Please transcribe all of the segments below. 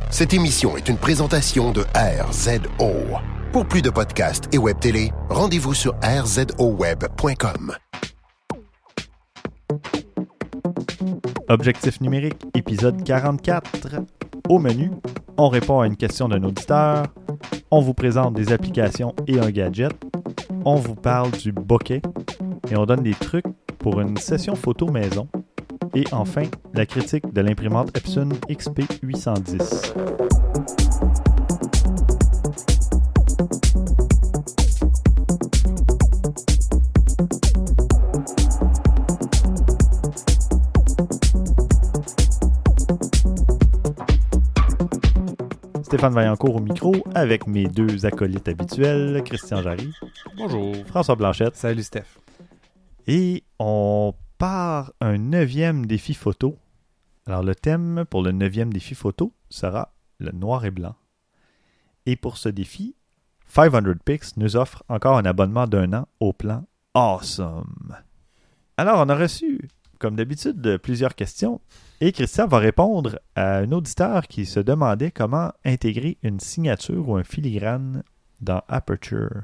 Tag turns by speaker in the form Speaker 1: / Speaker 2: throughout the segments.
Speaker 1: Cette émission est une présentation de RZO. Pour plus de podcasts et web télé, rendez-vous sur rzoweb.com.
Speaker 2: Objectif numérique, épisode 44. Au menu, on répond à une question d'un auditeur, on vous présente des applications et un gadget, on vous parle du bokeh et on donne des trucs pour une session photo maison. Et enfin, la critique de l'imprimante Epson XP810. Stéphane Vaillancourt au micro avec mes deux acolytes habituels, Christian Jarry.
Speaker 3: Bonjour.
Speaker 2: François Blanchette.
Speaker 3: Salut Steph.
Speaker 2: Et on part un 9e défi photo. Alors le thème pour le 9e défi photo sera le noir et blanc. Et pour ce défi, 500 Pix nous offre encore un abonnement d'1 an au plan Awesome. Alors on a reçu, comme d'habitude, plusieurs questions. Et Christian va répondre à un auditeur qui se demandait comment intégrer une signature ou un filigrane dans Aperture.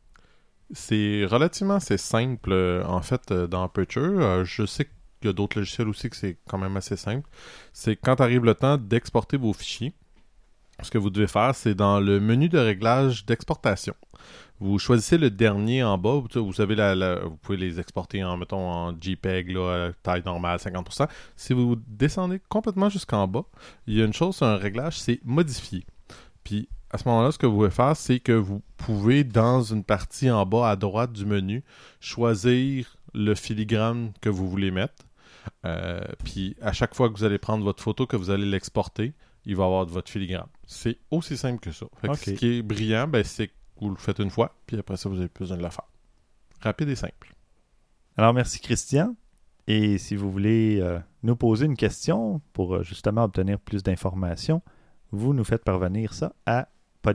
Speaker 3: C'est relativement assez simple, en fait, dans Aperture. Je sais qu'il y a d'autres logiciels aussi que c'est quand même assez simple. C'est quand arrive le temps d'exporter vos fichiers, ce que vous devez faire, c'est dans le menu de réglage d'exportation. Vous choisissez le dernier en bas. Vous savez, vous pouvez les exporter mettons, en JPEG, là, taille normale, 50%. Si vous descendez complètement jusqu'en bas, il y a une chose, un réglage, c'est modifier. Puis, à ce moment-là, ce que vous pouvez faire, c'est que vous pouvez, dans une partie en bas à droite du menu, choisir le filigrane que vous voulez mettre. Puis, à chaque fois que vous allez prendre votre photo, que vous allez l'exporter, il va y avoir votre filigrane. C'est aussi simple que ça. Fait que ce qui est brillant, c'est que vous le faites une fois, puis après ça, vous n'avez plus besoin de le faire. Rapide et simple.
Speaker 2: Alors, merci Christian. Et si vous voulez nous poser une question pour justement obtenir plus d'informations, vous nous faites parvenir ça à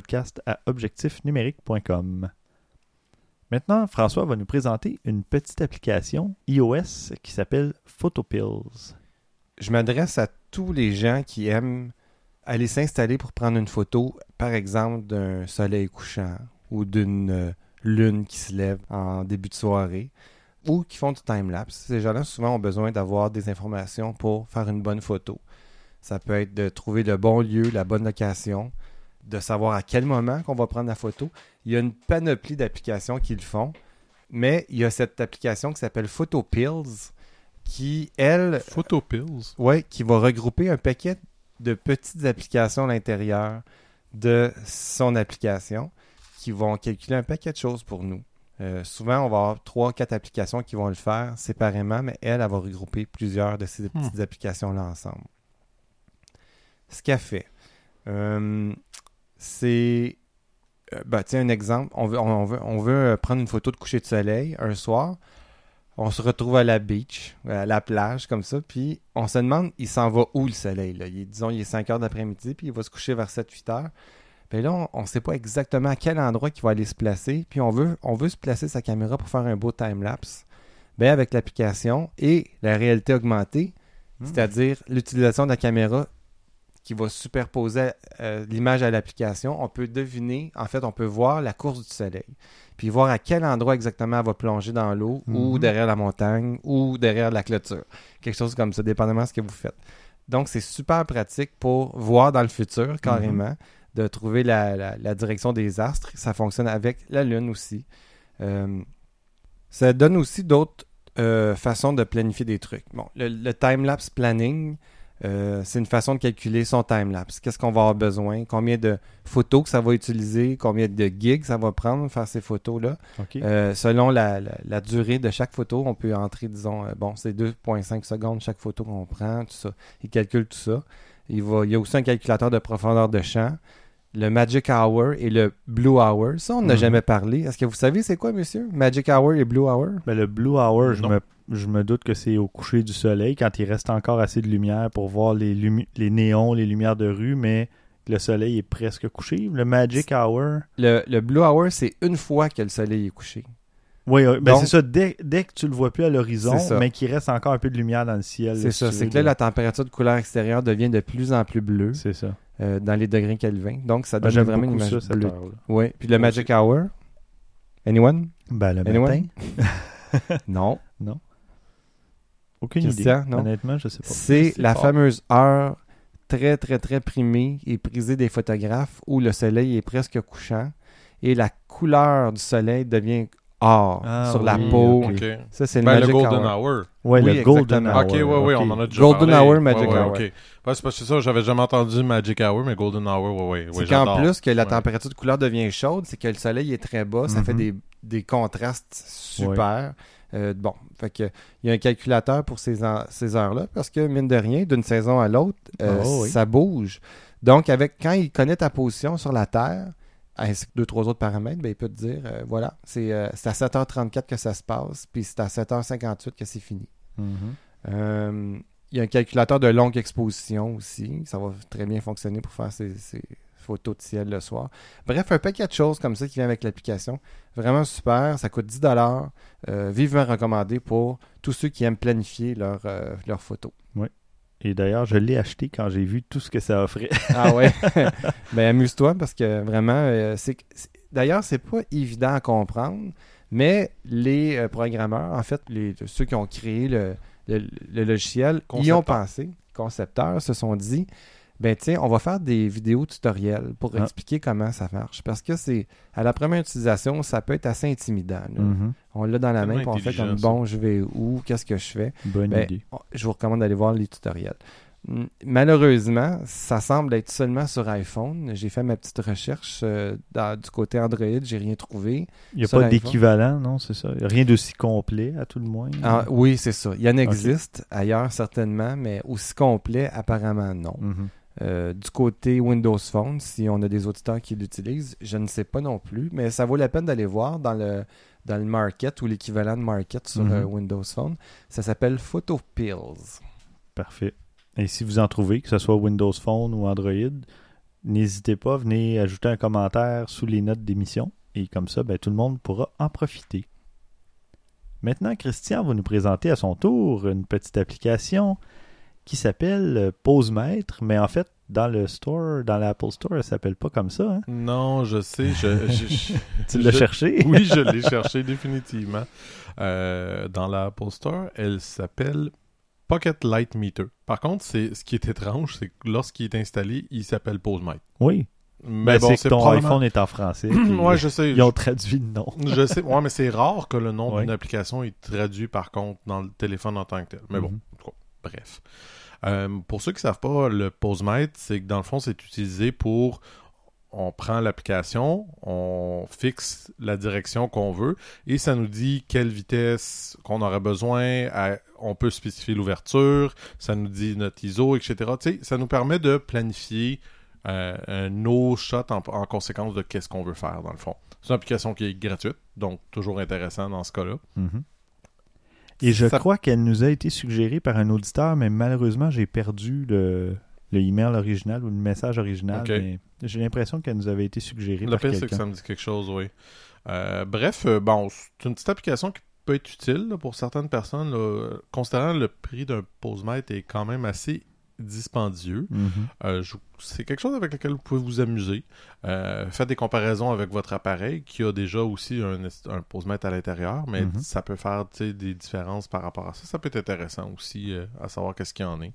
Speaker 2: podcast@objectifnumérique.com. Maintenant, François va nous présenter une petite application iOS qui s'appelle PhotoPills.
Speaker 4: Je m'adresse à tous les gens qui aiment aller s'installer pour prendre une photo, par exemple, d'un soleil couchant ou d'une lune qui se lève en début de soirée ou qui font du time-lapse. Ces gens-là, souvent, ont besoin d'avoir des informations pour faire une bonne photo. Ça peut être de trouver le bon lieu, la bonne location, de savoir à quel moment qu'on va prendre la photo. Il y a une panoplie d'applications qui le font, mais il y a cette application qui s'appelle PhotoPills qui, elle...
Speaker 3: PhotoPills?
Speaker 4: Oui, qui va regrouper un paquet de petites applications à l'intérieur de son application qui vont calculer un paquet de choses pour nous. Souvent, on va avoir 3-4 applications qui vont le faire séparément, mais elle va regrouper plusieurs de ces petites applications-là ensemble. Ce qu'elle fait, c'est... tiens, un exemple. On veut prendre une photo de coucher de soleil un soir. On se retrouve à la beach, à la plage, comme ça, puis on se demande, il s'en va où le soleil? Là? Disons, il est 5 heures d'après-midi, puis il va se coucher vers 7-8 heures. Puis là, on ne sait pas exactement à quel endroit il va aller se placer, puis on veut se placer sa caméra pour faire un beau time-lapse. Bien, avec l'application et la réalité augmentée, c'est-à-dire l'utilisation de la caméra qui va superposer l'image à l'application, on peut deviner, en fait, on peut voir la course du soleil. Puis voir à quel endroit exactement elle va plonger dans l'eau, ou derrière la montagne, ou derrière la clôture. Quelque chose comme ça, dépendamment de ce que vous faites. Donc, c'est super pratique pour voir dans le futur, carrément, de trouver la direction des astres. Ça fonctionne avec la Lune aussi. Ça donne aussi d'autres façons de planifier des trucs. Bon, le time-lapse planning, c'est une façon de calculer son time-lapse. Qu'est-ce qu'on va avoir besoin? Combien de photos que ça va utiliser? Combien de gigs ça va prendre pour faire ces photos-là?
Speaker 2: Okay.
Speaker 4: Selon la durée de chaque photo, on peut entrer, disons, c'est 2,5 secondes chaque photo qu'on prend, tout ça. Il calcule tout ça. Il y a aussi un calculateur de profondeur de champ, le Magic Hour et le Blue Hour. Ça, on n'a jamais parlé. Est-ce que vous savez c'est quoi, monsieur? Magic Hour et Blue Hour?
Speaker 2: Le Blue Hour, je me doute que c'est au coucher du soleil, quand il reste encore assez de lumière pour voir les néons, les lumières de rue, mais le soleil est presque couché. Le Magic Hour...
Speaker 4: Le Blue Hour, c'est une fois que le soleil est couché.
Speaker 2: Oui, c'est ça. Dès que tu le vois plus à l'horizon, mais qu'il reste encore un peu de lumière dans le ciel.
Speaker 4: C'est ça. C'est que là, la température de couleur extérieure devient de plus en plus bleue.
Speaker 2: C'est ça.
Speaker 4: dans les degrés Kelvin. Donc, ça
Speaker 2: Moi,
Speaker 4: donne
Speaker 2: j'aime
Speaker 4: vraiment une
Speaker 2: beaucoup
Speaker 4: image
Speaker 2: ça, cette
Speaker 4: bleue.
Speaker 2: heure-là.
Speaker 4: Oui. Puis le Magic Hour. Anyone?
Speaker 2: Ben, le
Speaker 4: Anyone?
Speaker 2: matin.
Speaker 4: Non.
Speaker 2: Aucune
Speaker 4: Christian,
Speaker 2: idée.
Speaker 4: non?
Speaker 2: Honnêtement, je sais pas.
Speaker 4: C'est la
Speaker 2: fort.
Speaker 4: fameuse heure très, très, très primée et prisée des photographes où le soleil est presque couchant et la couleur du soleil devient or sur la
Speaker 2: oui,
Speaker 4: peau.
Speaker 2: ok.
Speaker 3: OK.
Speaker 4: Ça, c'est le
Speaker 3: Ben, le
Speaker 4: Magic
Speaker 3: Golden
Speaker 4: Hour.
Speaker 3: Hour.
Speaker 2: Ouais,
Speaker 4: Oui,
Speaker 2: le Golden
Speaker 4: exactement.
Speaker 2: Hour.
Speaker 3: Ok, ouais, on en a déjà
Speaker 4: Golden
Speaker 3: parlé.
Speaker 4: Hour, Magic Hour.
Speaker 3: Ok. Ouais, c'est parce que c'est ça, j'avais jamais entendu Magic Hour, mais Golden Hour, ouais,
Speaker 4: C'est qu'en
Speaker 3: j'adore.
Speaker 4: plus que la
Speaker 3: Ouais.
Speaker 4: température de couleur devient chaude, c'est que le soleil est très bas, ça fait
Speaker 2: Mhm.
Speaker 4: des contrastes super. Bon, fait que il y a un calculateur pour ces heures-là, parce que mine de rien, d'une saison à l'autre,
Speaker 2: oui.
Speaker 4: ça bouge. Donc, quand il connaît ta position sur la Terre, ainsi que 2-3 autres paramètres, ben, il peut te dire, voilà, c'est à 7h34 que ça se passe, puis c'est à 7h58 que c'est fini.
Speaker 2: Mhm.
Speaker 4: Il y a un calculateur de longue exposition aussi. Ça va très bien fonctionner pour faire ces photos de ciel le soir. Bref, un paquet de choses comme ça qui vient avec l'application. Vraiment super. Ça coûte 10 $. Vivement recommandé pour tous ceux qui aiment planifier leurs photos.
Speaker 2: Et d'ailleurs, je l'ai acheté quand j'ai vu tout ce que ça offrait.
Speaker 4: Ah ouais? Ben amuse-toi parce que vraiment, d'ailleurs, c'est pas évident à comprendre, mais les programmeurs, en fait, ceux qui ont créé le logiciel, y ont pensé, concepteurs, se sont dit, ben tiens, on va faire des vidéos tutoriels pour expliquer comment ça marche. Parce que à la première utilisation, ça peut être assez intimidant. Là.
Speaker 2: Mhm.
Speaker 4: On l'a dans la main,
Speaker 3: Tellement
Speaker 4: puis on fait comme,
Speaker 3: intelligent,
Speaker 4: bon, je vais où, qu'est-ce que je fais?
Speaker 2: Bonne
Speaker 4: Ben,
Speaker 2: idée.
Speaker 4: je vous recommande d'aller voir les tutoriels. Malheureusement, ça semble être seulement sur iPhone. J'ai fait ma petite recherche du côté Android, j'ai rien trouvé.
Speaker 2: Il n'y a
Speaker 4: sur
Speaker 2: pas
Speaker 4: iPhone.
Speaker 2: d'équivalent, non? C'est ça? Il n'y a rien d'aussi complet, à tout le moins?
Speaker 4: Oui, c'est ça. Il y en existe ailleurs, certainement, mais aussi complet, apparemment, non.
Speaker 2: Mhm.
Speaker 4: Du côté Windows Phone, si on a des auditeurs qui l'utilisent, je ne sais pas non plus, mais ça vaut la peine d'aller voir dans le Market ou l'équivalent de Market sur Windows Phone. Ça s'appelle PhotoPills.
Speaker 2: Parfait. Et si vous en trouvez, que ce soit Windows Phone ou Android, n'hésitez pas, venez ajouter un commentaire sous les notes d'émission. Et comme ça, ben, tout le monde pourra en profiter. Maintenant, Christian va nous présenter à son tour une petite application qui s'appelle PoseMètre, mais en fait, dans l'Apple Store, elle s'appelle pas comme ça. Hein?
Speaker 3: Non, je sais.
Speaker 2: Tu l'as cherché?
Speaker 3: Oui, je l'ai cherché définitivement. Dans l'Apple Store, elle s'appelle Pocket Light Meter. Par contre, ce qui est étrange, c'est que lorsqu'il est installé, il s'appelle PoseMètre.
Speaker 2: Oui.
Speaker 3: Mais
Speaker 2: Ben, c'est que ton iPhone est en français. puis
Speaker 3: Ouais, je sais.
Speaker 2: Ils ont traduit le nom.
Speaker 3: Je sais. Ouais, mais c'est rare que le nom
Speaker 2: Ouais.
Speaker 3: d'une application est traduit par contre dans le téléphone en tant que tel. Mais bon, en tout cas, bref. Pour ceux qui ne savent pas, le PoseMètre, c'est que dans le fond, c'est utilisé pour... On prend l'application, on fixe la direction qu'on veut et ça nous dit quelle vitesse qu'on aurait besoin. On peut spécifier l'ouverture, ça nous dit notre ISO, etc. Tu sais, ça nous permet de planifier nos shots en conséquence de qu'est-ce qu'on veut faire dans le fond. C'est une application qui est gratuite, donc toujours intéressant dans ce cas-là.
Speaker 2: Mhm. Et je crois qu'elle nous a été suggérée par un auditeur, mais malheureusement, j'ai perdu le email original ou le message original.
Speaker 3: Ok.
Speaker 2: Mais j'ai l'impression qu'elle nous avait été suggérée
Speaker 3: Le
Speaker 2: par
Speaker 3: pire, c'est que
Speaker 2: quelqu'un.
Speaker 3: ça me dit quelque chose, oui. Bref, bon, c'est une petite application qui peut être utile là, pour certaines personnes. Là, considérant le prix d'un PoseMètre est quand même assez dispendieux.
Speaker 2: Mhm.
Speaker 3: C'est quelque chose avec lequel vous pouvez vous amuser. Faites des comparaisons avec votre appareil qui a déjà aussi un PoseMètre à l'intérieur, mais ça peut faire des différences par rapport à ça. Ça peut être intéressant aussi à savoir qu'est-ce qu'il y en est.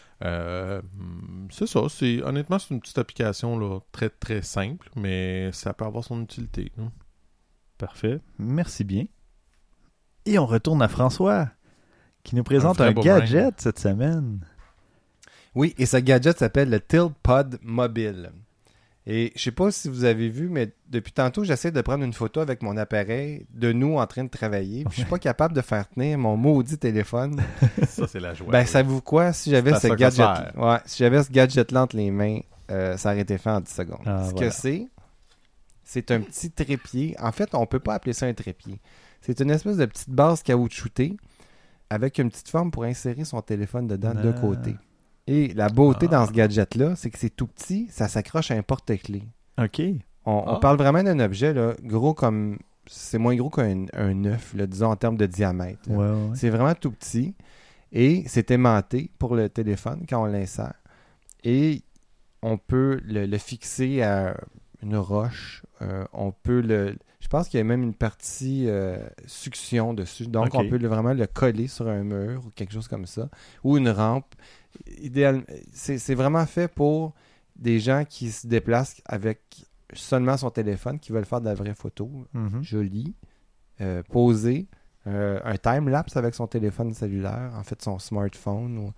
Speaker 3: C'est ça. Honnêtement, c'est une petite application là, très très simple, mais ça peut avoir son utilité. Hein.
Speaker 2: Parfait. Merci bien. Et on retourne à François, qui nous présente
Speaker 3: vrai
Speaker 2: un
Speaker 3: boomerang.
Speaker 2: gadget cette semaine.
Speaker 4: Oui, et ce gadget s'appelle le TiltPod Mobile. Et je sais pas si vous avez vu, mais depuis tantôt, j'essaie de prendre une photo avec mon appareil de nous en train de travailler. Puis je suis pas capable de faire tenir mon maudit téléphone.
Speaker 3: Ça, c'est la joie.
Speaker 4: Ben,
Speaker 3: oui.
Speaker 4: savez-vous quoi? Si j'avais
Speaker 3: C'est à
Speaker 4: ce
Speaker 3: ça que
Speaker 4: gadget,
Speaker 3: ça sert.
Speaker 4: si j'avais ce gadget-là entre les mains, ça aurait été fait en 10 secondes.
Speaker 2: Ah,
Speaker 4: Ce
Speaker 2: voilà.
Speaker 4: que c'est un petit trépied. En fait, on peut pas appeler ça un trépied. C'est une espèce de petite base caoutchoutée avec une petite forme pour insérer son téléphone dedans de
Speaker 2: Ah.
Speaker 4: côté. Et la beauté dans ce gadget-là, c'est que c'est tout petit, ça s'accroche à un porte-clés.
Speaker 2: OK.
Speaker 4: On parle vraiment d'un objet là, gros comme... C'est moins gros qu'un œuf, là, disons, en termes de diamètre. là.
Speaker 2: Ouais.
Speaker 4: C'est vraiment tout petit et c'est aimanté pour le téléphone quand on l'insère. Et on peut le fixer à une roche. On peut je pense qu'il y a même une partie succion dessus. Donc,
Speaker 2: Ok.
Speaker 4: on peut vraiment le coller sur un mur ou quelque chose comme ça. Ou une rampe. C'est vraiment fait pour des gens qui se déplacent avec seulement son téléphone, qui veulent faire de la vraie photo
Speaker 2: Mhm.
Speaker 4: jolie, posée, un time-lapse avec son téléphone cellulaire, en fait son smartphone.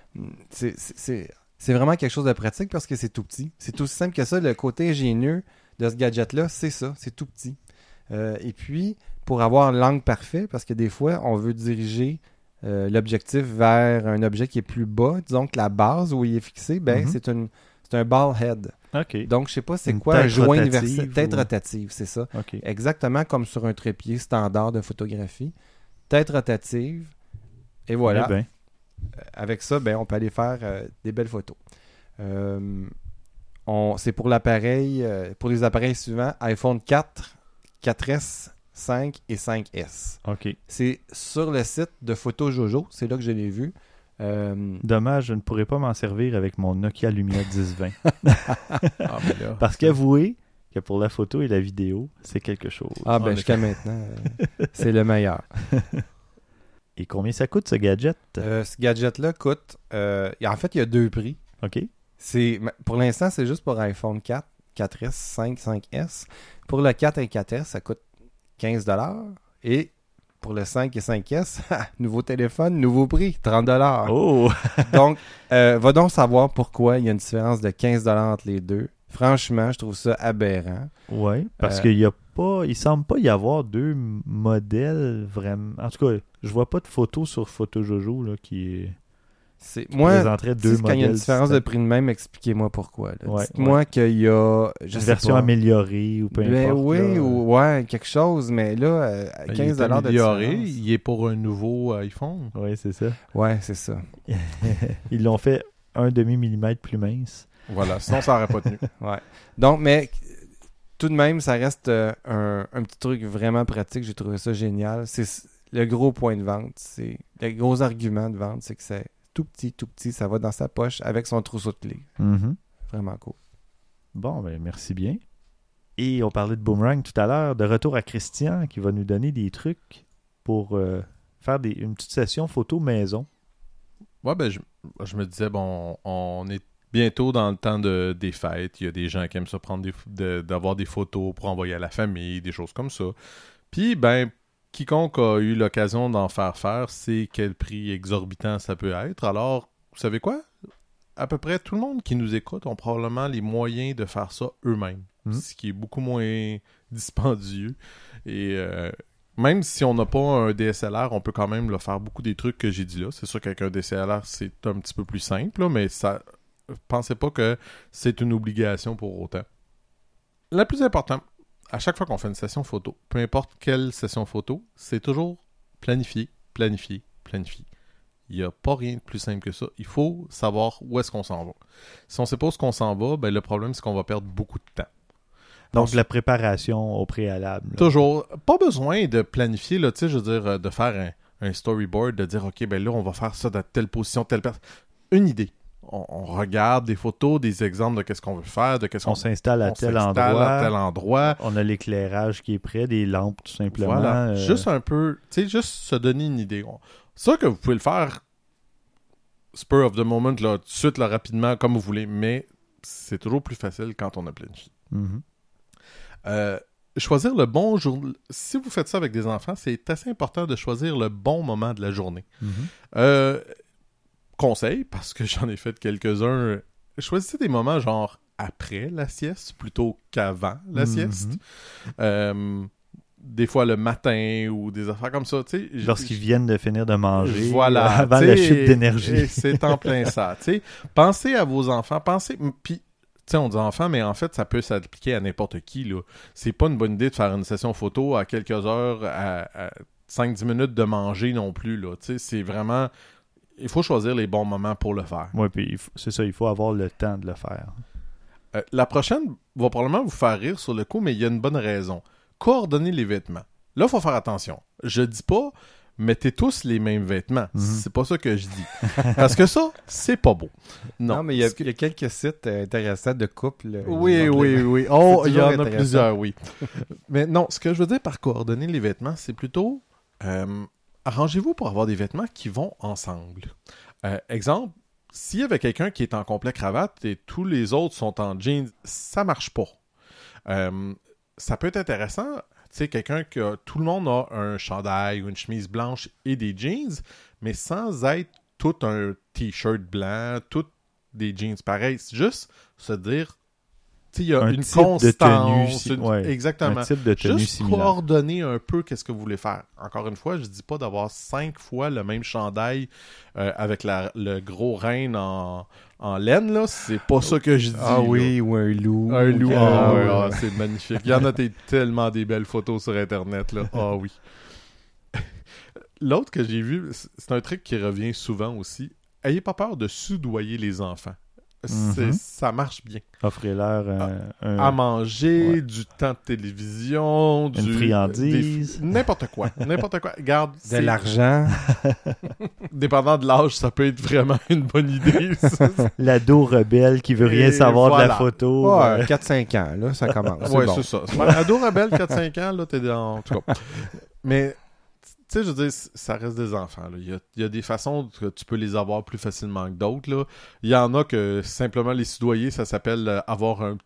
Speaker 4: C'est vraiment quelque chose de pratique parce que c'est tout petit. C'est aussi simple que ça. Le côté ingénieux de ce gadget-là, c'est ça, c'est tout petit. Et puis, pour avoir l'angle parfait, parce que des fois, on veut diriger l'objectif vers un objet qui est plus bas, disons que la base où il est fixé, ben,
Speaker 2: Mhm.
Speaker 4: c'est un ball head.
Speaker 2: OK.
Speaker 4: Donc, je sais pas c'est
Speaker 2: Une
Speaker 4: quoi un
Speaker 2: tête
Speaker 4: joint
Speaker 2: rotative
Speaker 4: universel. Tête
Speaker 2: ou-
Speaker 4: rotative, c'est ça.
Speaker 2: OK.
Speaker 4: Exactement comme sur un trépied standard de photographie. Tête rotative. Et voilà.
Speaker 2: Eh ben,
Speaker 4: Avec ça, ben, on peut aller faire des belles photos. C'est pour l'appareil, pour les appareils suivants, iPhone 4, 4S, 5 et 5S.
Speaker 2: OK.
Speaker 4: C'est sur le site de Photo Jojo, c'est là que je l'ai vu.
Speaker 2: Dommage, je ne pourrais pas m'en servir avec mon Nokia Lumia 1020.
Speaker 3: Ah, mais là,
Speaker 2: Parce qu'avouez que pour la photo et la vidéo, c'est quelque chose.
Speaker 4: Ah ben
Speaker 3: En
Speaker 4: jusqu'à maintenant, c'est le meilleur.
Speaker 2: Et combien ça coûte, ce gadget?
Speaker 4: Ce gadget-là coûte... en fait, il y a deux prix.
Speaker 2: OK.
Speaker 4: Pour l'instant, c'est juste pour iPhone 4, 4S, 5, 5S. Pour le 4 et 4S, ça coûte 15$. Et pour le 5 et 5S, nouveau téléphone, nouveau prix, 30$.
Speaker 2: Oh!
Speaker 4: Donc, va donc savoir pourquoi il y a une différence de 15$ entre les deux. Franchement, je trouve ça aberrant.
Speaker 2: Ouais, parce qu'il y a pas... Il semble pas y avoir deux modèles vraiment... En tout cas, je vois pas de photo sur Photojojo là, qui
Speaker 4: Moi,
Speaker 2: présenterait
Speaker 4: tu sais,
Speaker 2: deux
Speaker 4: quand il y a une
Speaker 2: modèles
Speaker 4: différence de
Speaker 2: distincts.
Speaker 4: prix de même, expliquez-moi pourquoi. Là.
Speaker 2: Ouais,
Speaker 4: Dites-moi qu'il y a... Je
Speaker 2: Une
Speaker 4: sais
Speaker 2: version
Speaker 4: pas.
Speaker 2: améliorée ou peu
Speaker 4: Ben
Speaker 2: importe.
Speaker 4: oui,
Speaker 2: là.
Speaker 4: ou ouais, quelque chose, mais là,
Speaker 3: il est
Speaker 4: 15$ de
Speaker 3: amélioré,
Speaker 4: différence.
Speaker 3: il est pour un nouveau iPhone.
Speaker 2: Ouais, c'est ça.
Speaker 4: Ouais, c'est ça.
Speaker 2: Ils l'ont fait 1 demi-millimètre plus mince.
Speaker 3: Voilà, sinon ça n'aurait pas tenu.
Speaker 4: Ouais. Donc, mais tout de même, ça reste un petit truc vraiment pratique. J'ai trouvé ça génial. C'est le gros point de vente. C'est le gros argument de vente, c'est que c'est tout petit. Ça va dans sa poche avec son trousseau de clés.
Speaker 2: Mhm.
Speaker 4: Vraiment cool.
Speaker 2: Bon, ben merci bien. Et on parlait de Boomerang tout à l'heure. De retour à Christian qui va nous donner des trucs pour faire une petite session photo maison.
Speaker 3: Ouais, ben je me disais, bon, on est bientôt dans le temps des fêtes. Il y a des gens qui aiment ça prendre d'avoir des photos pour envoyer à la famille, des choses comme ça. Puis, ben, quiconque a eu l'occasion d'en faire sait quel prix exorbitant ça peut être. Alors, vous savez quoi? À peu près tout le monde qui nous écoute ont probablement les moyens de faire ça eux-mêmes. Ce qui est beaucoup moins dispendieux. Et même si on n'a pas un DSLR, on peut quand même là, faire beaucoup des trucs que j'ai dit là. C'est sûr qu'avec un DSLR, c'est un petit peu plus simple, là, mais ça... Pensez pas que c'est une obligation pour autant. La plus importante, à chaque fois qu'on fait une session photo, peu importe quelle session photo, c'est toujours planifier. Il n'y a pas rien de plus simple que ça. Il faut savoir où est-ce qu'on s'en va. Si on ne sait pas où est-ce qu'on s'en va, ben, le problème, c'est qu'on va perdre beaucoup de temps.
Speaker 2: Donc, la préparation au préalable. Là.
Speaker 3: Toujours. Pas besoin de planifier, là, tu sais, je veux dire, de faire un storyboard, de dire, OK, ben là, on va faire ça dans telle position, telle personne. Une idée. On regarde des photos, des exemples de qu'est-ce qu'on veut faire, de qu'est-ce qu'on...
Speaker 2: On s'installe à tel
Speaker 3: à tel
Speaker 2: endroit.
Speaker 3: endroit.
Speaker 2: On a l'éclairage qui est prêt, des lampes tout simplement.
Speaker 3: Voilà. Juste un peu, tu sais, juste se donner une idée. C'est sûr que vous pouvez le faire spur of the moment, là, tout de suite, là, rapidement, comme vous voulez, mais c'est toujours plus facile quand on a planifié.
Speaker 2: Mm-hmm.
Speaker 3: Choisir le bon jour. Si vous faites ça avec des enfants, c'est assez important de choisir le bon moment de la journée.
Speaker 2: Mm-hmm.
Speaker 3: Conseil, parce que j'en ai fait quelques-uns, choisissez des moments genre après la sieste plutôt qu'avant la sieste. Des fois le matin ou des affaires comme ça.
Speaker 2: Lorsqu'ils viennent de finir de manger,
Speaker 3: voilà,
Speaker 2: avant la chute d'énergie.
Speaker 3: C'est en plein ça. Pensez à vos enfants, puis on dit enfants, mais en fait, ça peut s'appliquer à n'importe qui. Là. C'est pas une bonne idée de faire une session photo à quelques heures, à 5-10 minutes de manger non plus. Là. C'est vraiment... Il faut choisir les bons moments pour le faire.
Speaker 2: Oui, puis c'est ça, il faut avoir le temps de le faire.
Speaker 3: La prochaine va probablement vous faire rire sur le coup, mais il y a une bonne raison. Coordonner les vêtements. Là, il faut faire attention. Je dis pas mettez tous les mêmes vêtements.
Speaker 2: Mhm.
Speaker 3: C'est pas ça que je dis. Parce que ça, c'est pas beau.
Speaker 4: Non, mais il
Speaker 3: Parce que-
Speaker 4: y a quelques sites intéressants de couple.
Speaker 3: Oui, oui, oui. Oh,
Speaker 4: C'est
Speaker 3: il y en
Speaker 4: toujours
Speaker 3: a
Speaker 4: intéressant.
Speaker 3: plusieurs, oui. Mais non, ce que je veux dire par coordonner les vêtements, c'est plutôt arrangez-vous pour avoir des vêtements qui vont ensemble. Exemple, s'il y avait quelqu'un qui est en complet cravate et tous les autres sont en jeans, ça marche pas. Ça peut être intéressant, tu sais, quelqu'un que tout le monde a un chandail ou une chemise blanche et des jeans, mais sans être tout un t-shirt blanc, tout des jeans pareils. C'est juste se dire, tu sais, il y a
Speaker 2: Un
Speaker 3: une
Speaker 2: type de tenue,
Speaker 3: constance.
Speaker 2: ouais.
Speaker 3: Exactement.
Speaker 2: Un type de tenue
Speaker 3: Juste
Speaker 2: similaire.
Speaker 3: coordonner un peu qu'est-ce que vous voulez faire. Encore une fois, je dis pas d'avoir 5 fois le même chandail avec le gros renne en laine, là. C'est pas ça que je dis.
Speaker 4: Ah
Speaker 3: là.
Speaker 4: oui, ou un loup.
Speaker 3: Un loup.
Speaker 4: Ah,
Speaker 3: Ah,
Speaker 4: ouais,
Speaker 3: ouais, ah,
Speaker 4: ouais.
Speaker 3: c'est magnifique. Il y en a tellement des belles photos sur Internet, là. Ah oui. L'autre que j'ai vu, c'est un truc qui revient souvent aussi. Ayez pas peur de soudoyer les enfants.
Speaker 2: Mhm.
Speaker 3: Ça marche bien.
Speaker 2: Offrez-leur
Speaker 3: À manger,
Speaker 2: ouais.
Speaker 3: du temps de télévision,
Speaker 2: Une friandise.
Speaker 3: n'importe quoi. N'importe quoi. Regarde,
Speaker 4: De l'argent.
Speaker 3: dépendant de l'âge, ça peut être vraiment une bonne idée. ça.
Speaker 2: l'ado rebelle qui veut rien
Speaker 3: Et
Speaker 2: savoir de la
Speaker 3: voilà.
Speaker 2: photo.
Speaker 4: Ouais, 4-5 ans, là, ça commence.
Speaker 3: Ouais,
Speaker 4: bon.
Speaker 3: c'est ça. C'est un ado rebelle, 4-5 ans, là, t'es dans... En tout cas. Mais, tu sais, je veux dire, ça reste des enfants, là. Il y a des façons que tu peux les avoir plus facilement que d'autres, là. Il y en a que simplement les soudoyer, ça s'appelle avoir une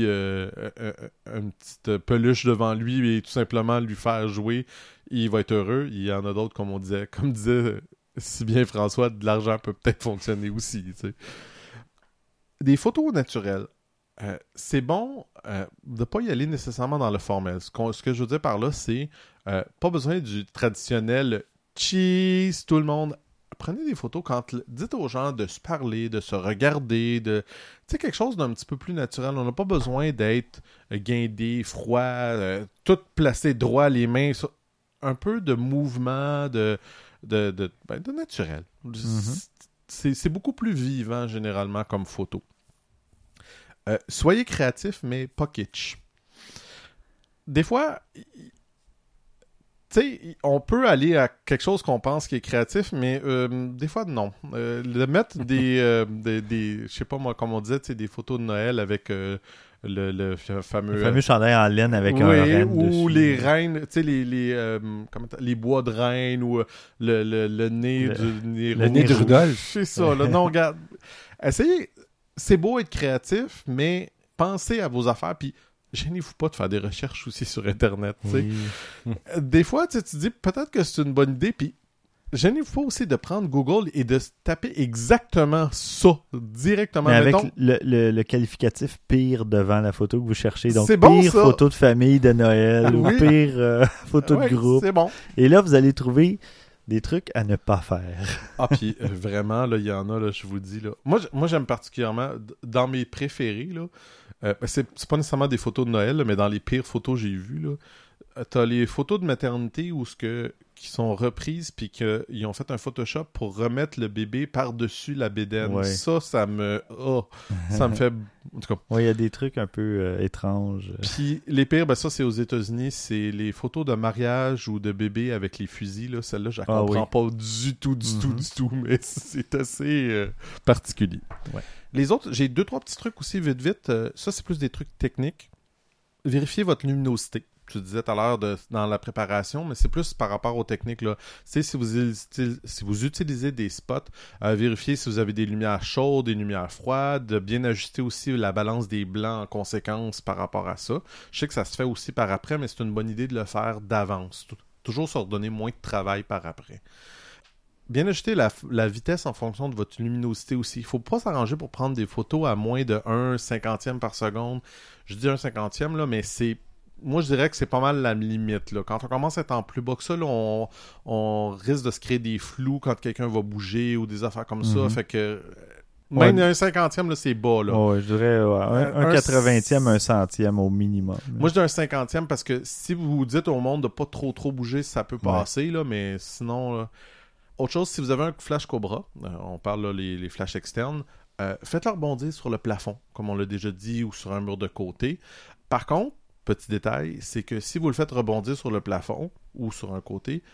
Speaker 3: petite peluche devant lui et tout simplement lui faire jouer. Il va être heureux. Il y en a d'autres, comme disait si bien François, de l'argent peut peut-être fonctionner aussi, tu sais. Des photos naturelles. C'est bon de ne pas y aller nécessairement dans le formel. Ce que je veux dire par là, c'est pas besoin du traditionnel cheese, tout le monde. Prenez des photos dites aux gens de se parler, de se regarder, tu sais, quelque chose d'un petit peu plus naturel. On n'a pas besoin d'être guindé, froid, tout placé droit, les mains, un peu de mouvement, de naturel. C'est beaucoup plus vivant généralement comme photo. Soyez créatif, mais pas kitsch. Des fois, tu sais, on peut aller à quelque chose qu'on pense qui est créatif, mais des fois, non. De mettre je sais pas moi, comme on disait, tu sais, des photos de Noël avec le fameux...
Speaker 2: Le fameux chandail en laine avec un renne
Speaker 3: ou
Speaker 2: dessus.
Speaker 3: les rennes, tu sais, les bois de rennes, ou le nez du nez
Speaker 4: le nez de
Speaker 3: rouge.
Speaker 4: Rudolph.
Speaker 3: C'est ça, là. Non, regarde. Essayez... C'est beau être créatif, mais pensez à vos affaires, puis gênez-vous pas de faire des recherches aussi sur Internet, tu sais.
Speaker 2: Oui.
Speaker 3: Des fois, tu te dis peut-être que c'est une bonne idée, puis gênez-vous pas aussi de prendre Google et de taper exactement ça, directement.
Speaker 2: Mais avec
Speaker 3: Mettons,
Speaker 2: le qualificatif pire devant la photo que vous cherchez. Donc,
Speaker 3: C'est bon,
Speaker 2: pire
Speaker 3: ça.
Speaker 2: photo de famille de Noël ou
Speaker 3: Oui.
Speaker 2: pire photo
Speaker 3: ouais,
Speaker 2: de groupe.
Speaker 3: c'est bon.
Speaker 2: Et là, vous allez trouver des trucs à ne pas faire.
Speaker 3: Ah, puis vraiment, là, il y en a, là, je vous dis, là. Moi j'aime particulièrement, dans mes préférés, là, c'est pas nécessairement des photos de Noël, là, mais dans les pires photos que j'ai vues, là, t'as les photos de maternité qui sont reprises, puis qu'ils ont fait un Photoshop pour remettre le bébé par-dessus la bédaine.
Speaker 2: Ouais.
Speaker 3: Ça me... ça me fait... En tout cas.
Speaker 2: Oui, il y a des trucs un peu étranges.
Speaker 3: Puis les pires, ça c'est aux États-Unis, c'est les photos de mariage ou de bébé avec les fusils, là. Celle-là, je la comprends pas du tout, mais c'est assez particulier.
Speaker 2: Ouais.
Speaker 3: Les autres, j'ai 2-3 petits trucs aussi vite. Ça, c'est plus des trucs techniques. Vérifiez votre luminosité. Tu disais tout à l'heure dans la préparation, mais c'est plus par rapport aux techniques, là. Tu sais, si vous utilisez des spots, vérifiez si vous avez des lumières chaudes, des lumières froides, de bien ajuster aussi la balance des blancs en conséquence par rapport à ça. Je sais que ça se fait aussi par après, mais c'est une bonne idée de le faire d'avance. Toujours se redonner moins de travail par après. Bien ajuster la vitesse en fonction de votre luminosité aussi. Il ne faut pas s'arranger pour prendre des photos à moins de 1/50e par seconde. Je dis 1/50e, là, mais c'est... Moi, je dirais que c'est pas mal la limite, là. Quand on commence à être en plus bas que ça, là, on risque de se créer des flous quand quelqu'un va bouger ou des affaires comme ça. Fait que... Même 1/50e, là, c'est bas, là.
Speaker 2: Oh, je dirais un 80e, un centième au minimum.
Speaker 3: Moi, je dis un 50e parce que si vous dites au monde de pas trop bouger, ça peut passer, là, mais sinon... Là... Autre chose, si vous avez un flash Cobra, on parle là les flashs externes, faites-le rebondir sur le plafond, comme on l'a déjà dit, ou sur un mur de côté. Par contre, petit détail, c'est que si vous le faites rebondir sur le plafond ou sur un côté,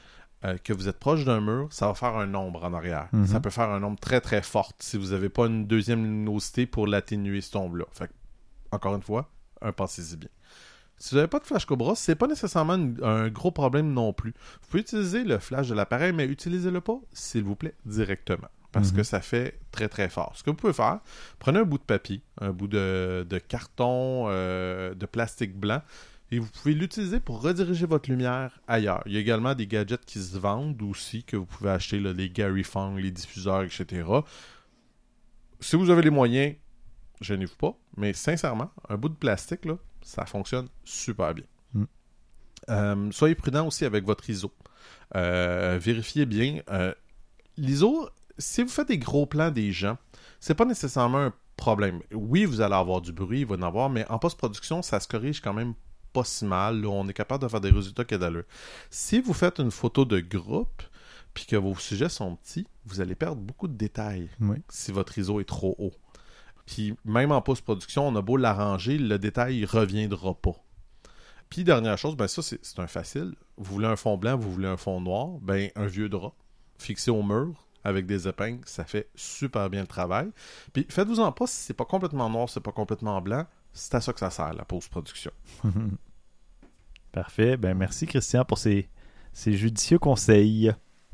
Speaker 3: que vous êtes proche d'un mur, ça va faire un ombre en arrière.
Speaker 2: Mhm.
Speaker 3: Ça peut faire un ombre très très forte si vous n'avez pas une deuxième luminosité pour l'atténuer, cette ombre-là. Fait que, encore une fois, pensez-y bien. Si vous n'avez pas de flash Cobra, c'est pas nécessairement un gros problème non plus. Vous pouvez utiliser le flash de l'appareil, mais utilisez-le pas, s'il vous plaît, directement. Parce que ça fait très très fort. Ce que vous pouvez faire, prenez un bout de papier, un bout de carton, de plastique blanc, et vous pouvez l'utiliser pour rediriger votre lumière ailleurs. Il y a également des gadgets qui se vendent aussi, que vous pouvez acheter, là, les Gary Fong, les diffuseurs, etc. Si vous avez les moyens, gênez-vous pas, mais sincèrement, un bout de plastique, là, ça fonctionne super bien. Soyez prudent aussi avec votre ISO. Vérifiez bien. L'ISO, si vous faites des gros plans des gens, c'est pas nécessairement un problème. Oui, vous allez avoir du bruit, il va en avoir, mais en post-production, ça se corrige quand même pas si mal. Là, on est capable de faire des résultats qui ont d'allure. Si vous faites une photo de groupe, puis que vos sujets sont petits, vous allez perdre beaucoup de détails si votre ISO est trop haut. Puis même en post-production, on a beau l'arranger, le détail ne reviendra pas. Puis dernière chose, ben ça c'est un facile. Vous voulez un fond blanc, vous voulez un fond noir, ben un vieux drap fixé au mur avec des épingles, ça fait super bien le travail. Puis faites-vous-en pas si c'est pas complètement noir, c'est pas complètement blanc, c'est à ça que ça sert la post-production.
Speaker 2: Parfait. Ben merci Christian pour ces judicieux conseils.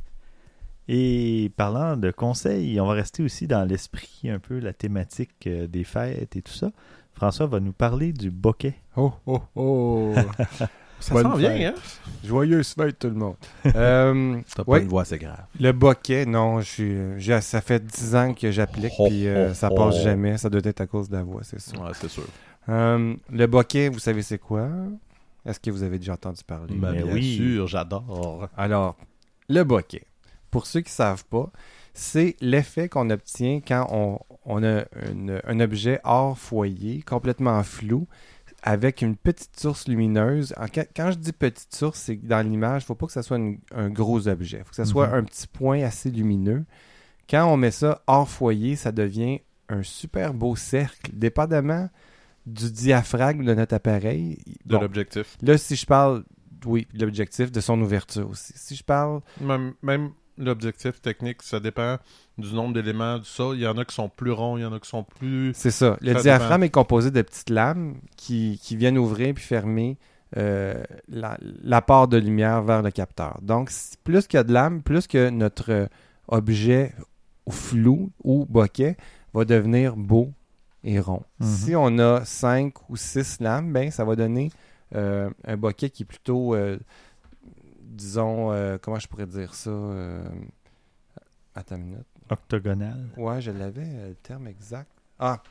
Speaker 2: Et parlant de conseils, on va rester aussi dans l'esprit un peu la thématique des fêtes et tout ça. François va nous parler du bokeh.
Speaker 4: Oh, oh, oh!
Speaker 3: Ça
Speaker 4: Bonne
Speaker 3: sent bien,
Speaker 4: fête.
Speaker 3: hein?
Speaker 4: Joyeuse fête, tout le monde.
Speaker 5: T'as pas
Speaker 4: ouais,
Speaker 5: une voix assez grave.
Speaker 4: le bokeh, non, ça fait 10 ans que j'applique, puis ça passe jamais. Ça doit être à cause de la voix, c'est sûr.
Speaker 3: Ouais, c'est sûr.
Speaker 4: Le bokeh, vous savez c'est quoi? Est-ce que vous avez déjà entendu parler?
Speaker 3: Ben,
Speaker 2: Mais
Speaker 3: bien
Speaker 2: oui.
Speaker 3: sûr, j'adore.
Speaker 4: Alors, le bokeh, pour ceux qui ne savent pas, c'est l'effet qu'on obtient quand on a un objet hors foyer, complètement flou, avec une petite source lumineuse. Quand je dis petite source, c'est que dans l'image, il ne faut pas que ça soit un gros objet. Il faut que ça soit un petit point assez lumineux. Quand on met ça hors foyer, ça devient un super beau cercle, dépendamment du diaphragme de notre appareil.
Speaker 3: De
Speaker 4: Bon,
Speaker 3: l'objectif.
Speaker 4: là, si je parle, oui, de l'objectif, de son ouverture aussi. Si je parle...
Speaker 3: Même l'objectif technique, ça dépend du nombre d'éléments, du ça. Il y en a qui sont plus ronds, il y en a qui sont plus...
Speaker 4: C'est ça. Le
Speaker 3: Ça
Speaker 4: diaphragme est composé de petites lames qui viennent ouvrir puis fermer l'apport de lumière vers le capteur. Donc, plus qu'il y a de lames, plus que notre objet flou ou bokeh va devenir beau et rond. Si on a 5 ou 6 lames, ben, ça va donner un bokeh qui est plutôt, disons, comment je pourrais dire ça? Attends une minute.
Speaker 2: Octogonal.
Speaker 4: Ouais, je l'avais, le terme exact. Ah!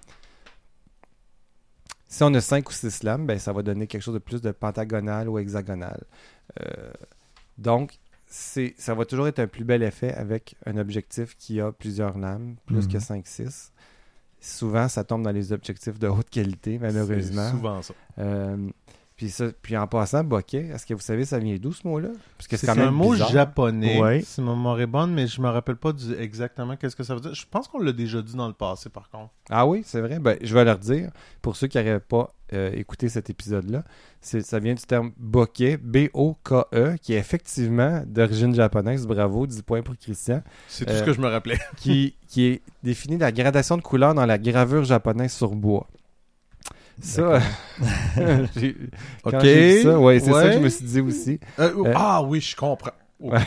Speaker 4: Si on a 5 ou 6 lames, ben, ça va donner quelque chose de plus de pentagonal ou hexagonal. Donc, ça va toujours être un plus bel effet avec un objectif qui a plusieurs lames, plus que 5-6. Souvent, ça tombe dans les objectifs de haute qualité, malheureusement.
Speaker 3: C'est souvent ça.
Speaker 4: Puis en passant, bokeh, est-ce que vous savez ça vient d'où ce mot-là? Parce que
Speaker 3: C'est un mot
Speaker 4: bizarre.
Speaker 3: japonais,
Speaker 2: Ouais.
Speaker 3: si ma mémoire est bonne, mais je me rappelle pas exactement qu'est-ce que ça veut dire. Je pense qu'on l'a déjà dit dans le passé, par contre.
Speaker 4: Ah oui, c'est vrai. Ben, je vais leur dire, pour ceux qui n'auraient pas écouté cet épisode-là, ça vient du terme bokeh, B-O-K-E, qui est effectivement d'origine japonaise. Bravo, 10 points pour Christian.
Speaker 3: C'est tout ce que je me rappelais.
Speaker 4: qui est défini la gradation de couleurs dans la gravure japonaise sur bois. Ça, quand j'ai dit ça, ouais, c'est ça que je me suis dit aussi.
Speaker 3: Ah oui, je comprends.
Speaker 4: Ouais.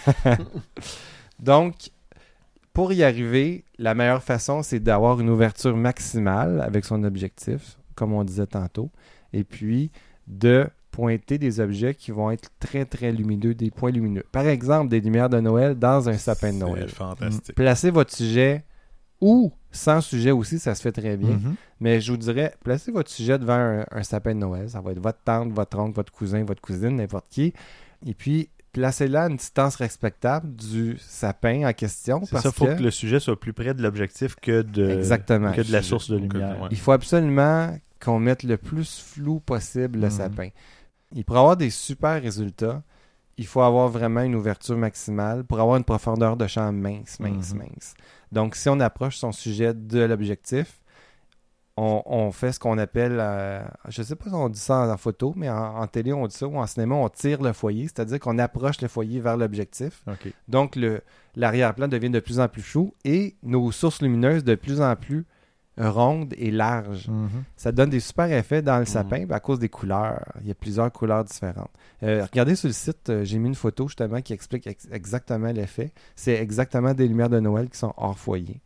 Speaker 4: Donc, pour y arriver, la meilleure façon, c'est d'avoir une ouverture maximale avec son objectif, comme on disait tantôt, et puis de pointer des objets qui vont être très, très lumineux, des points lumineux. Par exemple, des lumières de Noël dans un sapin de Noël.
Speaker 3: C'est fantastique.
Speaker 4: Placez votre sujet ou sans sujet aussi, ça se fait très bien. Mais je vous dirais, placez votre sujet devant un sapin de Noël. Ça va être votre tante, votre oncle, votre cousin, votre cousine, n'importe qui. Et puis, placez-la à une distance respectable du sapin en question.
Speaker 2: C'est ça, il faut que le sujet soit plus près de l'objectif
Speaker 4: Exactement.
Speaker 2: que de la source de lumière.
Speaker 3: Ouais.
Speaker 4: Il faut absolument qu'on mette le plus flou possible le sapin. Et pour avoir des super résultats, il faut avoir vraiment une ouverture maximale pour avoir une profondeur de champ mince. Donc, si on approche son sujet de l'objectif, on fait ce qu'on appelle, je ne sais pas si on dit ça en photo, mais en télé, on dit ça, ou en cinéma, on tire le foyer, c'est-à-dire qu'on approche le foyer vers l'objectif.
Speaker 2: OK.
Speaker 4: Donc, l'arrière-plan devient de plus en plus flou et nos sources lumineuses de plus en plus rondes et larges. Ça donne des super effets dans le sapin à cause des couleurs. Il y a plusieurs couleurs différentes. Regardez sur le site, j'ai mis une photo justement qui explique exactement l'effet. C'est exactement des lumières de Noël qui sont hors foyer.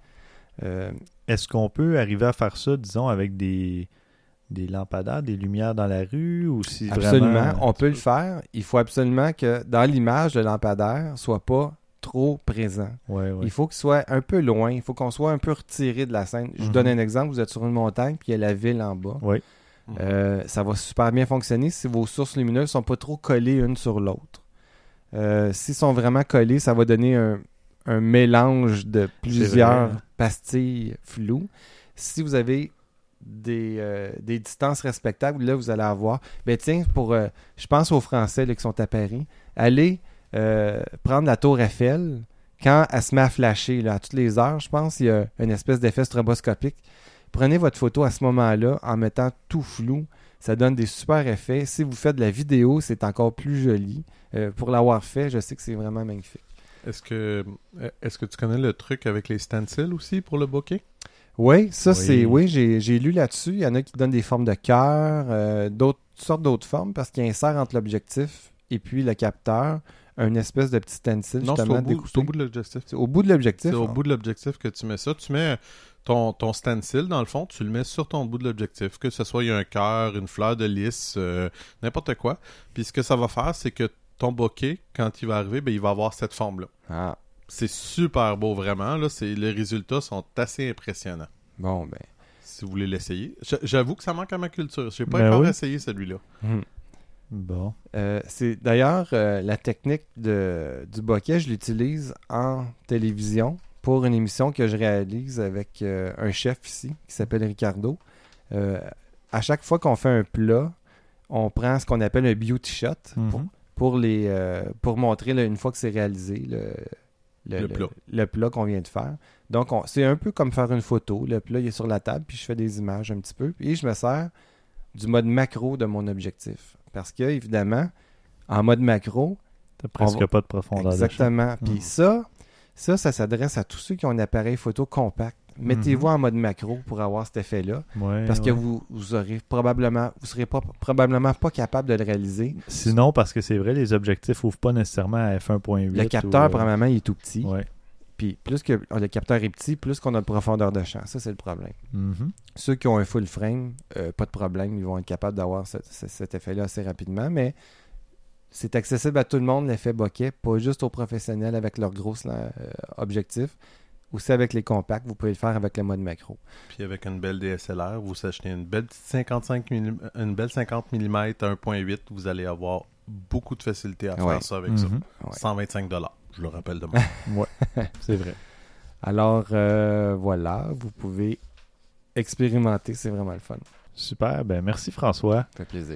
Speaker 2: Est-ce qu'on peut arriver à faire ça, disons, avec des lampadaires, des lumières dans la rue, ou si
Speaker 4: Absolument,
Speaker 2: vraiment...
Speaker 4: on peut le faire. Il faut absolument que dans l'image, le lampadaire soit pas trop présent.
Speaker 2: Ouais.
Speaker 4: Il faut qu'il soit un peu loin. Il faut qu'on soit un peu retiré de la scène. Je vous donne un exemple. Vous êtes sur une montagne, puis il y a la ville en bas.
Speaker 2: Oui.
Speaker 4: Ça va super bien fonctionner si vos sources lumineuses ne sont pas trop collées une sur l'autre. S'ils sont vraiment collés, ça va donner un mélange de plusieurs pastilles floues. Si vous avez des distances respectables, là, vous allez avoir... Ben tiens, je pense aux Français là, qui sont à Paris, allez prendre la tour Eiffel, quand elle se met à flasher, là, à toutes les heures, je pense, il y a une espèce d'effet stroboscopique. Prenez votre photo à ce moment-là en mettant tout flou. Ça donne des super effets. Si vous faites de la vidéo, c'est encore plus joli. Pour l'avoir fait, je sais que c'est vraiment magnifique.
Speaker 3: Est-ce que tu connais le truc avec les stencils aussi pour le bokeh?
Speaker 4: Oui, ça
Speaker 2: Oui.
Speaker 4: c'est... Oui, j'ai lu là-dessus. Il y en a qui donnent des formes de cœur, toutes sortes d'autres formes, parce qu'il insère entre l'objectif et puis le capteur une espèce de petit stencil,
Speaker 3: Non, c'est
Speaker 4: justement,
Speaker 3: au
Speaker 4: découpé.
Speaker 3: bout de l'objectif.
Speaker 4: C'est au bout de l'objectif.
Speaker 3: C'est au bout de l'objectif que tu mets ça. Tu mets ton stencil, dans le fond, tu le mets sur ton bout de l'objectif. Que ce soit il y a un cœur, une fleur de lys, n'importe quoi. Puis ce que ça va faire, c'est que ton bokeh, quand il va arriver, ben, il va avoir cette forme-là.
Speaker 4: Ah,
Speaker 3: C'est super beau, vraiment. Là, les résultats sont assez impressionnants.
Speaker 4: bon, ben...
Speaker 3: Si vous voulez l'essayer. J'avoue que ça manque à ma culture. Je n'ai pas
Speaker 2: Ben
Speaker 3: encore
Speaker 2: oui.
Speaker 3: essayé celui-là.
Speaker 2: Bon.
Speaker 4: C'est d'ailleurs la technique du bokeh, je l'utilise en télévision pour une émission que je réalise avec un chef ici qui s'appelle Ricardo. À chaque fois qu'on fait un plat, on prend ce qu'on appelle un beauty shot pour montrer là, une fois que c'est réalisé le plat qu'on vient de faire. Donc c'est un peu comme faire une photo. Le plat il est sur la table puis je fais des images un petit peu et je me sers du mode macro de mon objectif. Parce que, évidemment, en mode macro...
Speaker 2: T'as presque pas de profondeur.
Speaker 4: Exactement. Puis ça s'adresse à tous ceux qui ont un appareil photo compact. Mettez-vous en mode macro pour avoir cet effet-là.
Speaker 2: Ouais,
Speaker 4: parce que vous serez probablement pas capable de le réaliser.
Speaker 2: Sinon, parce que c'est vrai, les objectifs ouvrent pas nécessairement à f1.8.
Speaker 4: Le capteur, probablement, il est tout petit.
Speaker 2: Ouais.
Speaker 4: Puis plus que le capteur est petit, plus qu'on a de profondeur de champ. Ça, c'est le problème. Ceux qui ont un full frame, pas de problème, ils vont être capables d'avoir cet effet-là assez rapidement, mais c'est accessible à tout le monde, l'effet bokeh, pas juste aux professionnels avec leurs gros objectifs, aussi avec les compacts, vous pouvez le faire avec le mode macro.
Speaker 3: Puis avec une belle DSLR, vous achetez une belle petite 50 mm à 1.8, vous allez avoir beaucoup de facilité à faire ça avec ça.
Speaker 4: Ouais.
Speaker 3: 125 $, je le rappelle de moi.
Speaker 2: Ouais, c'est vrai.
Speaker 4: Alors, voilà, vous pouvez expérimenter, c'est vraiment le fun.
Speaker 2: Super, ben merci François.
Speaker 4: Ça fait plaisir.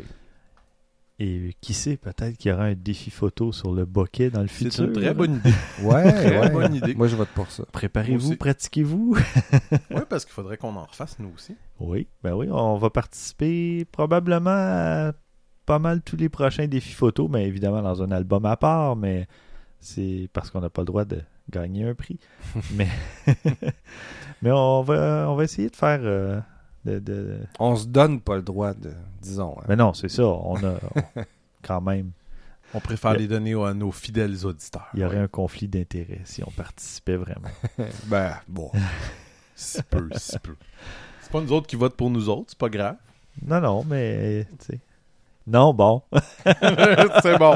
Speaker 2: Et qui sait, peut-être qu'il y aura un défi photo sur le bokeh dans le futur.
Speaker 3: C'est une très bonne idée.
Speaker 4: Ouais,
Speaker 3: bonne idée.
Speaker 4: Moi, je vote pour ça.
Speaker 2: Préparez-vous,
Speaker 3: Aussi.
Speaker 2: pratiquez-vous.
Speaker 3: Oui, parce qu'il faudrait qu'on en refasse nous aussi.
Speaker 2: Oui, ben oui, on va participer probablement à pas mal tous les prochains défis photos, mais évidemment dans un album à part, mais c'est parce qu'on n'a pas le droit de gagner un prix. mais on va essayer de faire...
Speaker 4: On se donne pas le droit de, disons. Hein.
Speaker 2: Mais non, c'est ça. Quand même,
Speaker 3: On préfère les donner à nos fidèles auditeurs.
Speaker 2: il y aurait un conflit d'intérêts si on participait vraiment.
Speaker 4: Ben, bon.
Speaker 3: Si peu, si peu. C'est pas nous autres qui votent pour nous autres, c'est pas grave.
Speaker 2: Non, mais tu sais. Non, bon.
Speaker 3: C'est bon.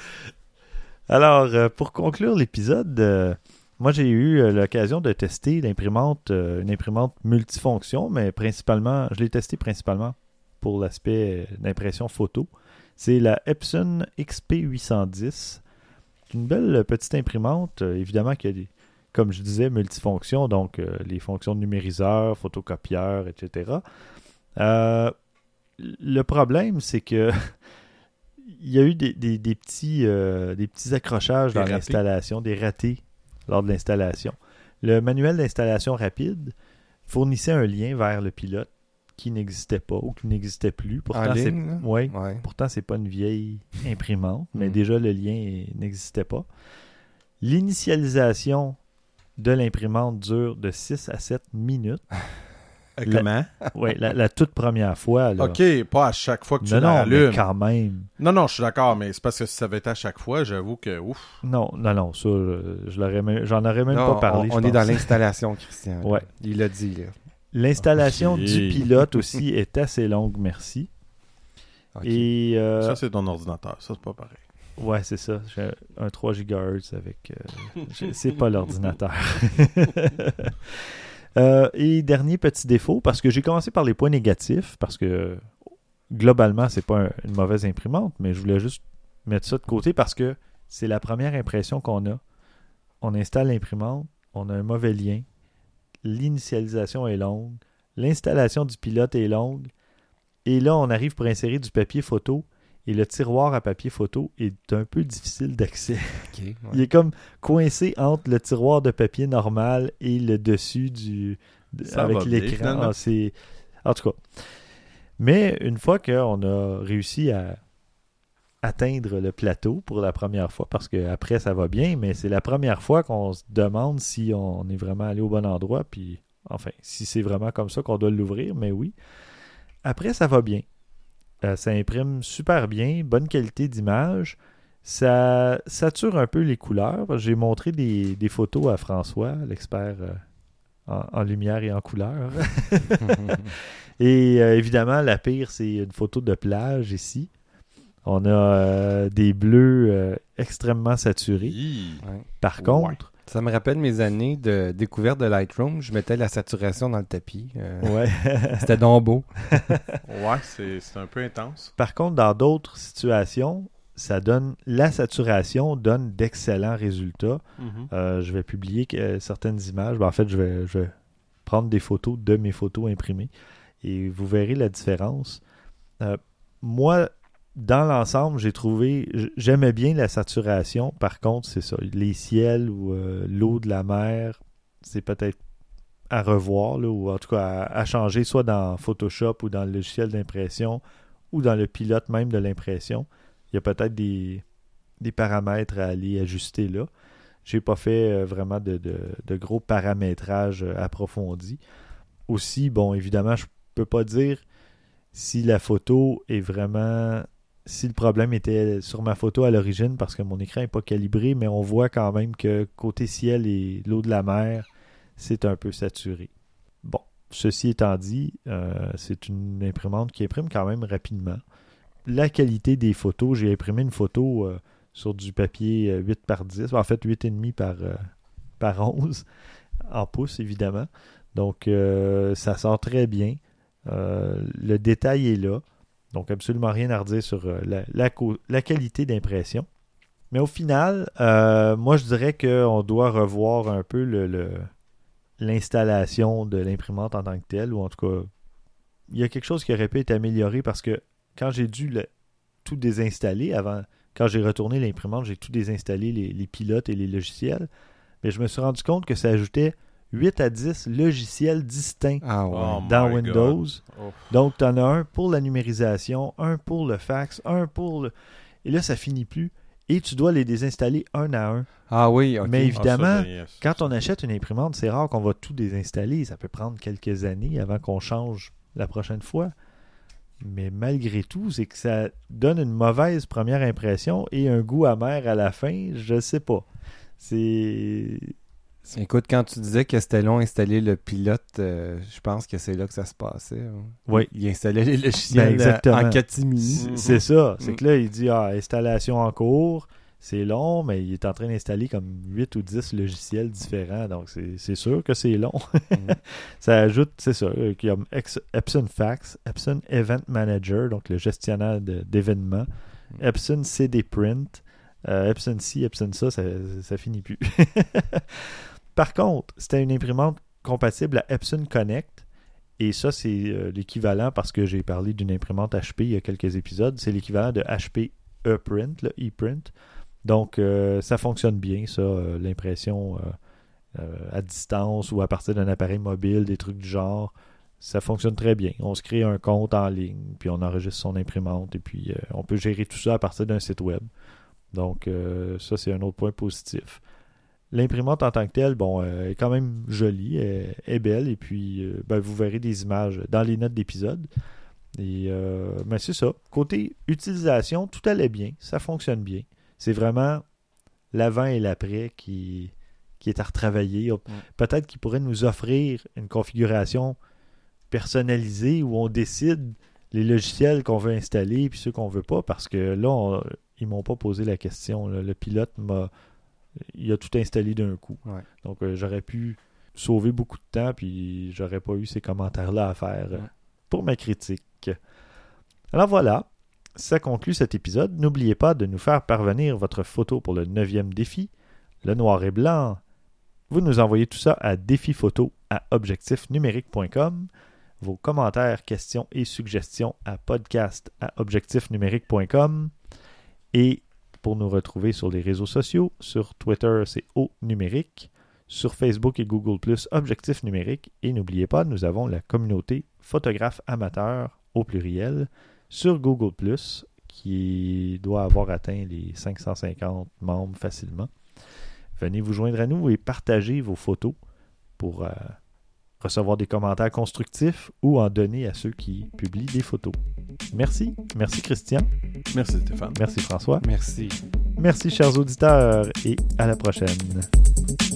Speaker 2: Alors, pour conclure l'épisode, moi j'ai eu l'occasion de tester une imprimante multifonction, mais je l'ai testé principalement pour l'aspect d'impression photo. C'est la Epson XP810. Une belle petite imprimante, évidemment qu'il y a comme je disais, multifonction, donc les fonctions de numériseur, photocopieur, etc. Le problème, c'est que il y a eu des petits accrochages dans l'installation, des ratés lors de l'installation. Le manuel d'installation rapide fournissait un lien vers le pilote qui n'existait pas ou qui n'existait plus.
Speaker 4: En
Speaker 2: Pourtant,
Speaker 4: ligne, là?
Speaker 2: ouais,
Speaker 4: Ouais.
Speaker 2: pourtant, c'est pas une vieille imprimante, mais
Speaker 4: Mm.
Speaker 2: déjà, le lien n'existait pas. L'initialisation de l'imprimante dure de 6 à 7 minutes.
Speaker 3: Comment?
Speaker 2: Oui, la toute première fois. Là.
Speaker 3: Ok, pas à chaque fois que tu
Speaker 2: Non, non, mais
Speaker 3: l'allumes.
Speaker 2: quand même.
Speaker 3: Non, je suis d'accord, mais c'est parce que si ça avait été à chaque fois, j'avoue que ouf.
Speaker 2: Non, ça, j'en aurais même
Speaker 4: Non,
Speaker 2: pas parlé.
Speaker 4: on
Speaker 2: je
Speaker 4: est dans
Speaker 2: pense.
Speaker 4: l'installation, Christian. là.
Speaker 2: Ouais.
Speaker 4: Il l'a dit, là.
Speaker 2: L'installation
Speaker 3: Ok.
Speaker 2: du pilote aussi est assez longue, merci.
Speaker 4: Ok.
Speaker 2: Et
Speaker 3: Ça, c'est ton ordinateur. Ça, c'est pas pareil.
Speaker 2: ouais, c'est ça. J'ai un 3 GHz avec. C'est pas l'ordinateur. Et dernier petit défaut, parce que j'ai commencé par les points négatifs, parce que globalement, c'est pas une mauvaise imprimante, mais je voulais juste mettre ça de côté parce que c'est la première impression qu'on a. On installe l'imprimante, on a un mauvais lien, l'initialisation est longue, l'installation du pilote est longue, et là, on arrive pour insérer du papier photo, et le tiroir à papier photo est un peu difficile d'accès.
Speaker 4: Ok, ouais.
Speaker 2: Il est comme coincé entre le tiroir de papier normal et le dessus
Speaker 3: Ça
Speaker 2: avec
Speaker 3: va bien,
Speaker 2: l'écran.
Speaker 3: finalement.
Speaker 2: C'est en tout cas. Mais une fois qu'on a réussi à atteindre le plateau pour la première fois, parce qu'après ça va bien, mais c'est la première fois qu'on se demande si on est vraiment allé au bon endroit, puis enfin, si c'est vraiment comme ça qu'on doit l'ouvrir, mais oui. Après, ça va bien. Ça imprime super bien, bonne qualité d'image. Ça sature un peu les couleurs. J'ai montré des photos à François, l'expert en lumière et en couleur. Et évidemment, la pire, c'est une photo de plage ici. On a des bleus extrêmement saturés.
Speaker 3: Hi.
Speaker 4: Ouais.
Speaker 2: Par
Speaker 3: Ouais.
Speaker 2: contre,
Speaker 4: Ça me rappelle mes années de découverte de Lightroom. Je mettais la saturation dans le tapis.
Speaker 2: ouais.
Speaker 4: C'était donc beau.
Speaker 3: Ouais, c'est un peu intense.
Speaker 2: Par contre, dans d'autres situations, la saturation donne d'excellents résultats. Je vais publier certaines images. En fait, je vais prendre des photos de mes photos imprimées et vous verrez la différence. Moi, dans l'ensemble, j'aimais bien la saturation. Par contre, c'est ça, les ciels ou l'eau de la mer, c'est peut-être à revoir, là, ou en tout cas à changer, soit dans Photoshop ou dans le logiciel d'impression ou dans le pilote même de l'impression. Il y a peut-être des paramètres à aller ajuster là. J'ai pas fait vraiment de gros paramétrage approfondis. Aussi, bon, évidemment, je peux pas dire si la photo est vraiment... Si le problème était sur ma photo à l'origine, parce que mon écran n'est pas calibré, mais on voit quand même que côté ciel et l'eau de la mer, c'est un peu saturé. Bon, ceci étant dit, c'est une imprimante qui imprime quand même rapidement. La qualité des photos, j'ai imprimé une photo sur du papier 8 par 10, en fait 8,5 par 11, en pouces évidemment. Donc ça sort très bien. Le détail est là. Donc absolument rien à redire sur la qualité d'impression. Mais au final, moi je dirais qu'on doit revoir un peu l'installation de l'imprimante en tant que telle, ou en tout cas, il y a quelque chose qui aurait pu être amélioré parce que quand j'ai dû tout désinstaller, quand j'ai retourné l'imprimante, j'ai tout désinstallé, les pilotes et les logiciels, mais je me suis rendu compte que ça ajoutait 8 à 10 logiciels distincts
Speaker 4: Ah ouais.
Speaker 3: Oh
Speaker 2: dans
Speaker 3: my
Speaker 2: Windows.
Speaker 3: God. Oh.
Speaker 2: Donc, tu en as un pour la numérisation, un pour le fax, un pour le... Et là, ça finit plus. Et tu dois les désinstaller un à un.
Speaker 4: Ah oui, ok.
Speaker 2: Mais évidemment,
Speaker 3: Ah, ça, yes.
Speaker 2: quand on achète une imprimante, c'est rare qu'on va tout désinstaller. Ça peut prendre quelques années avant qu'on change la prochaine fois. Mais malgré tout, c'est que ça donne une mauvaise première impression et un goût amer à la fin. Je sais pas. C'est...
Speaker 4: Écoute, quand tu disais que c'était long d'installer le pilote, je pense que c'est là que ça se passait. Hein.
Speaker 2: Oui.
Speaker 4: Il installait les logiciels
Speaker 2: exactement.
Speaker 4: en catimini.
Speaker 2: C'est ça. C'est que là, il dit installation en cours, c'est long, mais il est en train d'installer comme 8 ou 10 logiciels différents. Donc, c'est sûr que c'est long. Ça ajoute, c'est ça, qu'il y a Epson Fax, Epson Event Manager, donc le gestionnaire d'événements, Epson CD Print, Epson ci, Epson ça finit plus. Par contre, c'était une imprimante compatible à Epson Connect. Et ça, c'est l'équivalent, parce que j'ai parlé d'une imprimante HP il y a quelques épisodes, c'est l'équivalent de HP ePrint, le ePrint. Donc, ça fonctionne bien, ça, l'impression à distance ou à partir d'un appareil mobile, des trucs du genre. ça fonctionne très bien. On se crée un compte en ligne, puis on enregistre son imprimante, et puis on peut gérer tout ça à partir d'un site web. Donc, ça, c'est un autre point positif. L'imprimante en tant que telle, bon, est quand même jolie, est belle, et puis vous verrez des images dans les notes d'épisode. Et mais c'est ça. Côté utilisation, tout allait bien, ça fonctionne bien. C'est vraiment l'avant et l'après qui est à retravailler. Peut-être qu'il pourrait nous offrir une configuration personnalisée où on décide les logiciels qu'on veut installer et ceux qu'on veut pas, parce que là, ils m'ont pas posé la question. Là. Le pilote il a tout installé d'un coup.
Speaker 4: Ouais.
Speaker 2: Donc, j'aurais pu sauver beaucoup de temps, puis j'aurais pas eu ces commentaires-là à faire pour ma critique. Alors voilà, ça conclut cet épisode. N'oubliez pas de nous faire parvenir votre photo pour le 9e défi, le noir et blanc. Vous nous envoyez tout ça à défiphoto@objectifnumérique.com. Vos commentaires, questions et suggestions à podcast@objectifnumérique.com. Et pour nous retrouver sur les réseaux sociaux, sur Twitter, c'est @numérique, sur Facebook et Google+, Objectif Numérique. Et n'oubliez pas, nous avons la communauté photographes amateurs au pluriel sur Google+, qui doit avoir atteint les 550 membres facilement. Venez vous joindre à nous et partagez vos photos pour recevoir des commentaires constructifs ou en donner à ceux qui publient des photos. Merci. Merci Christian.
Speaker 3: Merci Stéphane.
Speaker 2: Merci François.
Speaker 4: Merci.
Speaker 2: Merci chers auditeurs et à la prochaine.